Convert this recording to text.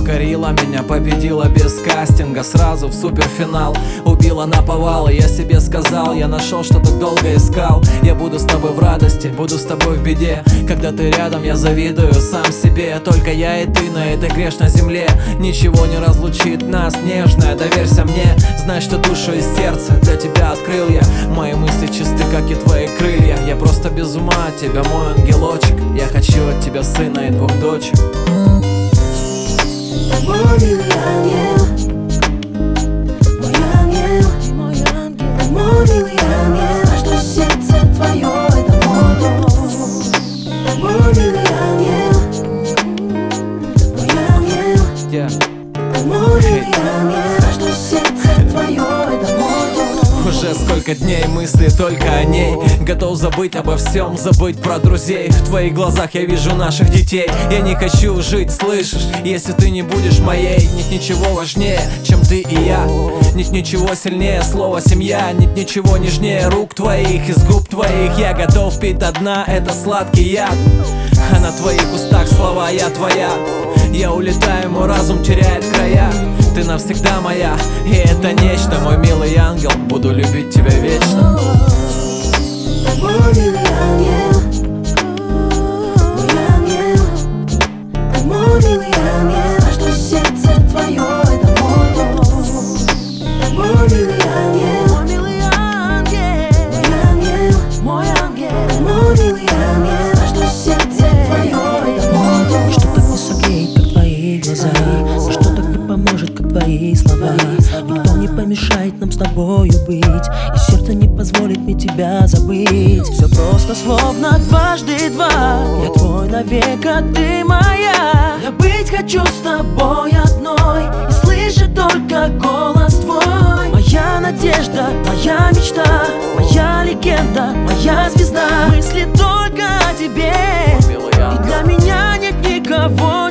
покорила меня, победила без кастинга, сразу в суперфинал. Убила наповал, и я себе сказал, я нашел, что так долго искал. Я буду с тобой в радости, буду с тобой в беде. Когда ты рядом, я завидую сам себе. Только я и ты на этой грешной земле. Ничего не разлучит нас, нежная, доверься мне. Знай, что душу и сердце для тебя открыл я. Мои мысли чисты, как и твои крылья. Я просто без ума от тебя, мой ангелочек. Я хочу от тебя сына и 2 дочек. Мой милый ангел, мой ангел, мой ангел, мой милый ангел. Знай, что сердце твое — это мой дом. Мой милый ангел, мой ангел, мой милый ангел. Знай, что сердце твое — это мой дом. Уже сколько дней мысли только о ней. Готов забыть обо всем, забыть про друзей. В твоих глазах я вижу наших детей. Я не хочу жить, слышишь, если ты не будешь моей. Нет ничего важнее, чем ты и я. Нет ничего сильнее слова семья. Нет ничего нежнее рук твоих, из губ твоих. Я готов пить до дна, это сладкий яд. А на твоих устах слова «я твоя». Я улетаю, мой разум теряет края. Ты навсегда моя, и это нечто. Мой милый ангел, буду любить тебя вечно. Мой милый ангел, мой ангел, мой милый ангел. Знай, что сердце твое — это мой дом. Мой милый ангел, мой милый ангел, мой ангел, мой милый ангел. Знай, что сердце твое — это мой дом. Что так не согреет, как твои глаза, что так не поможет, как твои слова. Никто не помешает нам с тобою быть, и сердце не позволит мне тебя забыть. Все просто словно 2 × 2. Я твой навек, а ты моя. Я быть хочу с тобой одной и слышать только голос твой. Моя надежда, моя мечта, моя легенда, моя звезда. Мысли только о тебе, и для меня нет никого